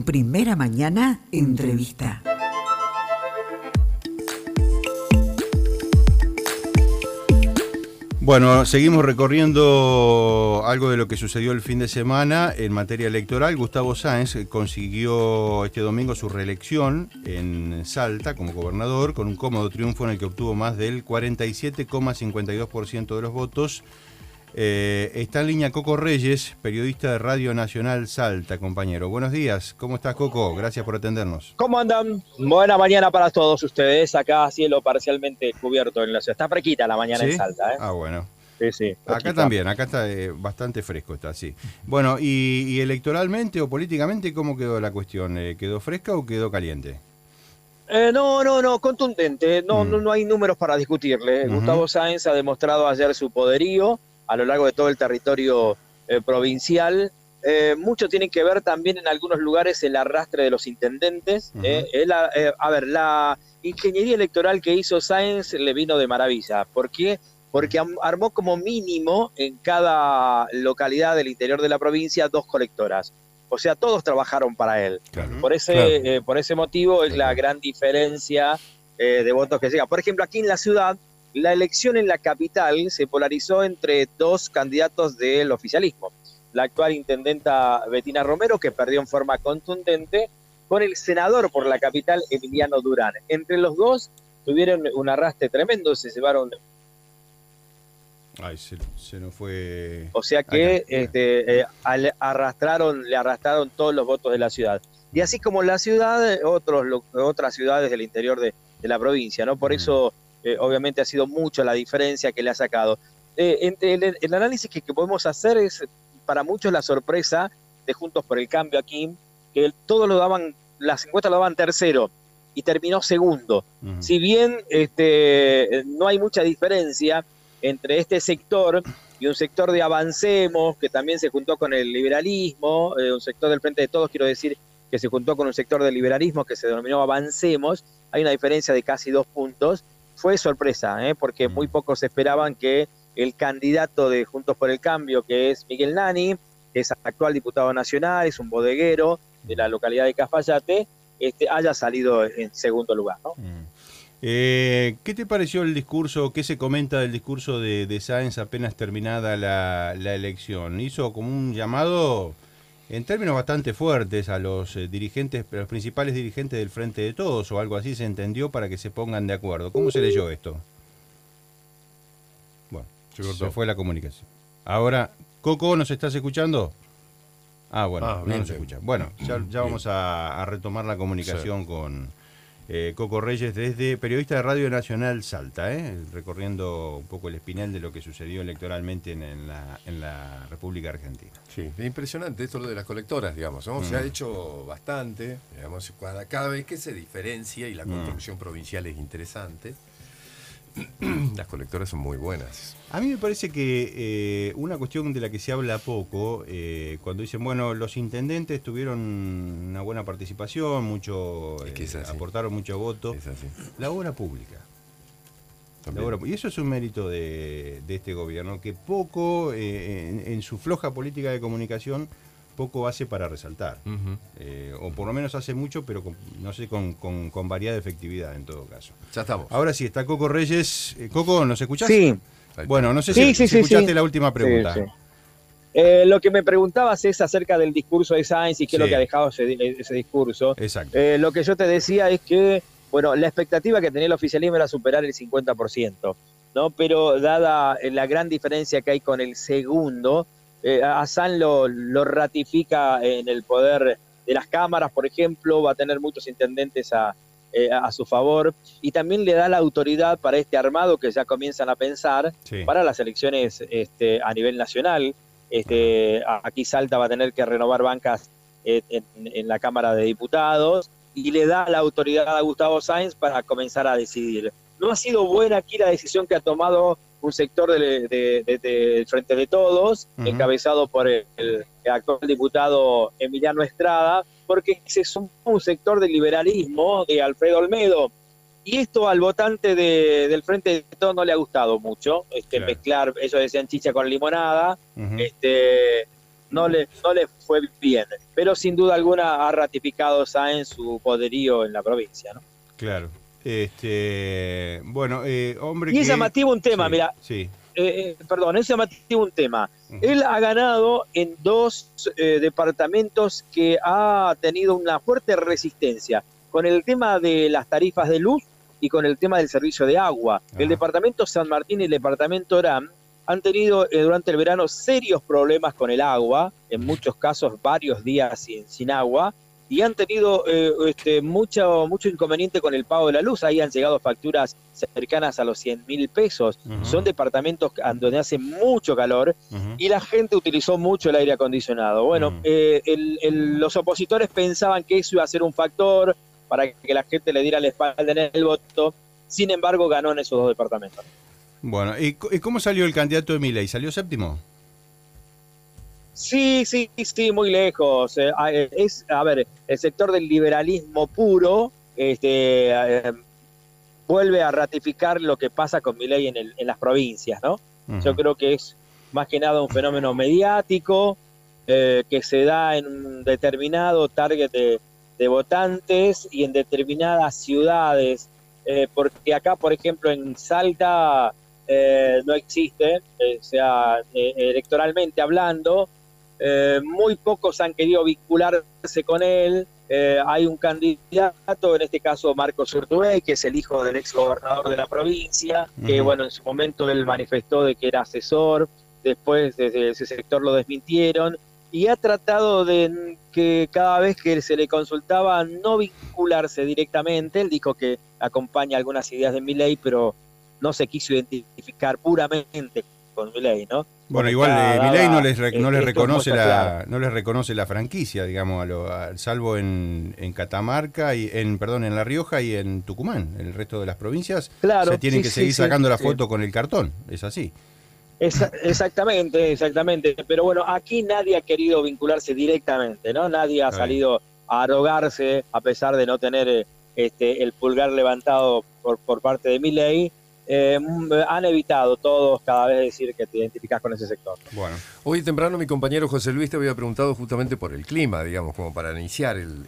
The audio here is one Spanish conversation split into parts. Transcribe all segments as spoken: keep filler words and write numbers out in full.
En Primera Mañana, entrevista. Bueno, seguimos recorriendo algo de lo que sucedió el fin de semana en materia electoral. Gustavo Sáenz consiguió este domingo su reelección en Salta como gobernador con un cómodo triunfo en el que obtuvo más del cuarenta y siete coma cincuenta y dos por ciento de los votos. Eh, está en línea Coco Reyes, periodista de Radio Nacional Salta, compañero. Buenos días, ¿cómo estás, Coco? Gracias por atendernos. ¿Cómo andan? Buena mañana para todos ustedes. Acá cielo parcialmente cubierto en la ciudad. Está fresquita la mañana, ¿sí?, en Salta, ¿eh? Ah, bueno. Sí, sí. Acá también, acá está eh, bastante fresco, está así. Bueno, y, y electoralmente o políticamente, ¿cómo quedó la cuestión? Eh, ¿Quedó fresca o quedó caliente? Eh, no, no, no, contundente. No, mm. no, no hay números para discutirle. Uh-huh. Gustavo Sáenz ha demostrado ayer su poderío a lo largo de todo el territorio eh, provincial. Eh, mucho tiene que ver también en algunos lugares el arrastre de los intendentes. Uh-huh. eh, el, eh, a ver, la ingeniería electoral que hizo Sáenz le vino de maravilla. ¿Por qué? Porque armó como mínimo en cada localidad del interior de la provincia dos colectoras. O sea, todos trabajaron para él. Claro, por, ese, claro. eh, por ese motivo es claro. la gran diferencia eh, de votos que llega. Por ejemplo, aquí en la ciudad, la elección en la capital se polarizó entre dos candidatos del oficialismo. La actual intendenta Betina Romero, que perdió en forma contundente, con el senador por la capital, Emiliano Durán. Entre los dos tuvieron un arrastre tremendo, se llevaron... Ay, se, se nos fue... O sea que acá, este, eh, al, arrastraron, le arrastraron todos los votos de la ciudad. Y así como la ciudad, otros, lo, otras ciudades del interior de, de la provincia, ¿no? Por mm. eso, eh, obviamente, ha sido mucho la diferencia que le ha sacado. Eh, entre el, el análisis que, que podemos hacer es, para muchos, la sorpresa de Juntos por el Cambio aquí, que todos lo daban, las encuestas lo daban tercero, y terminó segundo. Mm. Si bien este, no hay mucha diferencia entre este sector y un sector de Avancemos, que también se juntó con el liberalismo, eh, un sector del Frente de Todos, quiero decir, que se juntó con un sector del liberalismo que se denominó Avancemos, hay una diferencia de casi dos puntos. Fue sorpresa, ¿eh? porque muy pocos esperaban que el candidato de Juntos por el Cambio, que es Miguel Nani, que es actual diputado nacional, es un bodeguero de la localidad de Cafayate, este, haya salido en segundo lugar, ¿no? Mm. Eh, ¿Qué te pareció el discurso, qué se comenta del discurso de, de Sáenz apenas terminada la, la elección? Hizo como un llamado en términos bastante fuertes a los eh, dirigentes, los principales dirigentes del Frente de Todos o algo así se entendió para que se pongan de acuerdo. ¿Cómo se leyó esto? Bueno, se, se fue la comunicación. Ahora, Coco, ¿nos estás escuchando? Ah, bueno, ah, no nos escucha. Bueno, ya, ya vamos a, a retomar la comunicación sí. con... Eh, Coco Reyes, desde periodista de Radio Nacional Salta, ¿eh? recorriendo un poco el espinel de lo que sucedió electoralmente en, en, la, en la República Argentina. Sí, es impresionante esto lo de las colectoras, digamos, ¿no? Mm. Se ha hecho bastante, digamos, cada, cada vez que se diferencia y la construcción mm. provincial es interesante. Las colectoras son muy buenas. A mí me parece que eh, una cuestión de la que se habla poco, eh, cuando dicen, bueno, los intendentes tuvieron una buena participación, mucho es que es eh, aportaron mucho voto. Es así. La obra pública. La obra, y eso es un mérito de, de este gobierno, que poco, eh, en, en su floja política de comunicación, poco hace para resaltar. Uh-huh. eh, o por lo menos hace mucho, pero con, no sé, con, con, con variada efectividad en todo caso. Ya estamos. Ahora sí, está Coco Reyes. Eh, Coco, ¿nos escuchás? Sí. Bueno, no sé sí, si, sí, si sí, escuchaste sí. la última pregunta. Sí, sí. Eh, lo que me preguntabas es acerca del discurso de Sáenz y qué sí. es lo que ha dejado ese, ese discurso. Exacto. Eh, lo que yo te decía es que, bueno, la expectativa que tenía el oficialismo era superar el cincuenta por ciento, ¿no? Pero dada la gran diferencia que hay con el segundo, Eh, Hassan lo, lo ratifica en el poder de las cámaras, por ejemplo, va a tener muchos intendentes a, eh, a su favor, y también le da la autoridad para este armado que ya comienzan a pensar sí. para las elecciones este, a nivel nacional. Este, aquí Salta va a tener que renovar bancas eh, en, en la Cámara de Diputados, y le da la autoridad a Gustavo Sáenz para comenzar a decidir. No ha sido buena aquí la decisión que ha tomado un sector del de, de, de Frente de Todos, uh-huh. encabezado por el, el actual diputado Emiliano Estrada, porque se sumó un sector del liberalismo de Alfredo Olmedo. Y esto al votante de, del Frente de Todos no le ha gustado mucho, este, claro. mezclar, ellos decían chicha con limonada, uh-huh. este, no le, no le fue bien. Pero sin duda alguna ha ratificado Sáenz su poderío en la provincia, ¿no? Claro. Este, bueno, eh, hombre Y es que... llamativo un tema, sí, mira, sí. eh, perdón, es llamativo un tema. Uh-huh. Él ha ganado en dos eh, departamentos que ha tenido una fuerte resistencia, con el tema de las tarifas de luz y con el tema del servicio de agua. Uh-huh. El departamento San Martín y el departamento Orán han tenido eh, durante el verano serios problemas con el agua, en muchos casos varios días sin, sin agua, y han tenido eh, este, mucho, mucho inconveniente con el pago de la luz. Ahí han llegado facturas cercanas a los cien mil pesos. Uh-huh. Son departamentos donde hace mucho calor uh-huh. y la gente utilizó mucho el aire acondicionado. Bueno, uh-huh. eh, el, el, los opositores pensaban que eso iba a ser un factor para que la gente le diera la espalda en el voto. Sin embargo, ganó en esos dos departamentos. Bueno, ¿y, y cómo salió el candidato de Milei? ¿Salió séptimo? Sí, sí, sí, muy lejos. Eh, es, a ver, el sector del liberalismo puro este, eh, vuelve a ratificar lo que pasa con Milei en, el, en las provincias, ¿no? Uh-huh. Yo creo que es más que nada un fenómeno mediático eh, que se da en un determinado target de, de votantes y en determinadas ciudades, eh, porque acá, por ejemplo, en Salta eh, no existe, eh, o sea, eh, electoralmente hablando, Eh, muy pocos han querido vincularse con él. Eh, hay un candidato, en este caso Marcos Urtubey, que es el hijo del ex gobernador de la provincia, uh-huh. que bueno, en su momento él manifestó de que era asesor, después desde ese sector lo desmintieron, y ha tratado de que cada vez que se le consultaba no vincularse directamente. Él dijo que acompaña algunas ideas de Milei, pero no se quiso identificar puramente con Milei, ¿no? Bueno, igual eh, Milei no les, re, no les reconoce la claro. no les reconoce la franquicia, digamos, a lo, a, salvo en, en Catamarca y en perdón en La Rioja y en Tucumán. El resto de las provincias claro, se tienen sí, que sí, seguir sí, sacando sí, la sí. foto con el cartón, es así. Esa, exactamente, exactamente. Pero bueno, aquí nadie ha querido vincularse directamente, ¿no? Nadie ha Está salido bien. a arrogarse, a pesar de no tener este, el pulgar levantado por, por parte de Milei. Eh, han evitado todos cada vez decir que te identificas con ese sector. Bueno, hoy temprano mi compañero José Luis te había preguntado justamente por el clima, digamos, como para iniciar el,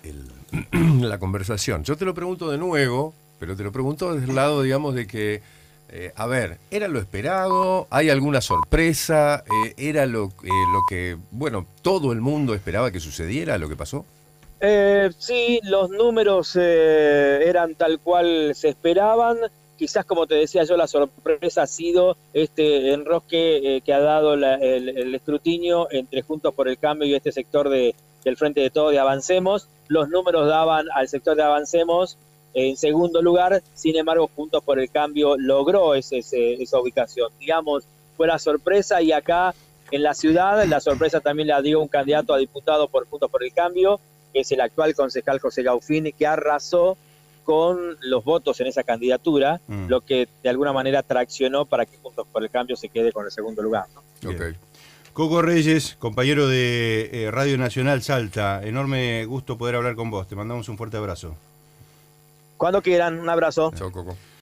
el, la conversación. Yo te lo pregunto de nuevo, pero te lo pregunto desde el lado, digamos, de que, eh, a ver, ¿era lo esperado? ¿Hay alguna sorpresa? Eh, ¿Era lo, eh, lo que, bueno, todo el mundo esperaba que sucediera, lo que pasó? Eh, sí, los números eh, eran tal cual se esperaban. Quizás, como te decía yo, la sorpresa ha sido este enrosque eh, que ha dado la, el, el escrutinio entre Juntos por el Cambio y este sector de, del Frente de Todos de Avancemos. Los números daban al sector de Avancemos en segundo lugar, sin embargo, Juntos por el Cambio logró ese, ese, esa ubicación. Digamos, fue la sorpresa, y acá en la ciudad la sorpresa también la dio un candidato a diputado por Juntos por el Cambio, que es el actual concejal José Gaufini, que arrasó con los votos en esa candidatura, mm. lo que de alguna manera traccionó para que Juntos por el Cambio se quede con el segundo lugar, ¿no? Okay. Coco Reyes, compañero de eh, Radio Nacional Salta, enorme gusto poder hablar con vos, te mandamos un fuerte abrazo. Cuando quieran, un abrazo. Chao, Coco.